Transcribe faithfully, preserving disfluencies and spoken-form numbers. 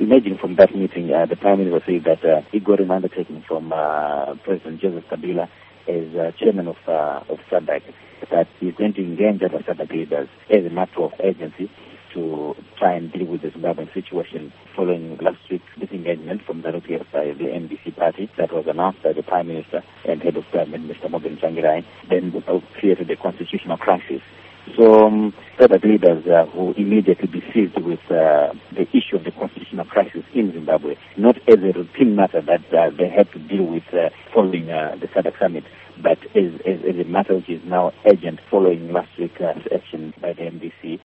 imagine from that meeting, uh, the Prime Minister said that uh, he got an undertaking from uh, President Joseph Kabila as uh, chairman of uh, of SADC, that he's going to engage other SADC leaders as a matter of urgency to try and deal with the Zimbabwean situation following last week's disengagement from the Zanu-P F by the N D C party that was announced by the Prime Minister and Head of Government, Mister Morgan Tsvangirai, then created a constitutional crisis. So um, SADC leaders uh, who immediately be seized with uh, the issue of the constitutional crisis in Zimbabwe, not as a routine matter that uh, they had to deal with uh, following uh, the SADC summit, but as, as, as a matter which is now urgent following last week's uh, action by the M D C